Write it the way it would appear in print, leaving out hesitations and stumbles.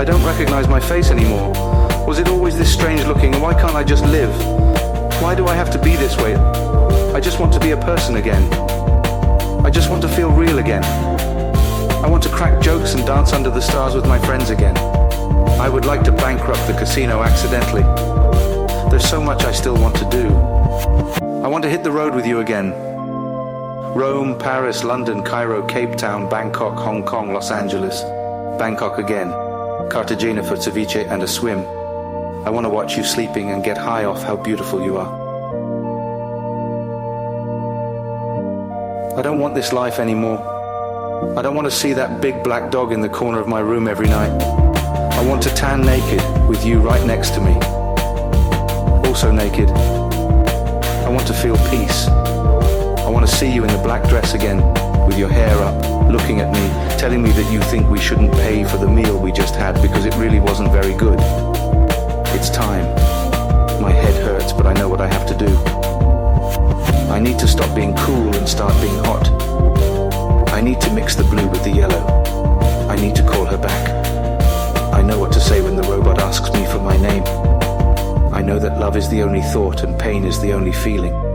I don't recognize my face anymore. Was it always this strange looking, and why can't I just live? Why do I have to be this way? I just want to be a person again. I just want to feel real again. I want to crack jokes and dance under the stars with my friends again. I would like to bankrupt the casino accidentally. There's so much I still want to do. I want to hit the road with you again. Rome, Paris, London, Cairo, Cape Town, Bangkok, Hong Kong, Los Angeles. Bangkok again. Cartagena for ceviche and a swim. I want to watch you sleeping and get high off how beautiful you are. I don't want this life anymore. I don't want to see that big black dog in the corner of my room every night. I want to tan naked with you right next to me. Also naked. I want to feel peace. I want to see you in the black dress again, with your hair up, looking at me, telling me that you think we shouldn't pay for the meal we just had because it really wasn't very good. It's time. My head hurts, but I know what I have to do. I need to stop being cool and start being hot. I need to mix the blue with the yellow. I need to call her back. I know what to say when the robot asks me for my name. I know that love is the only thought and pain is the only feeling.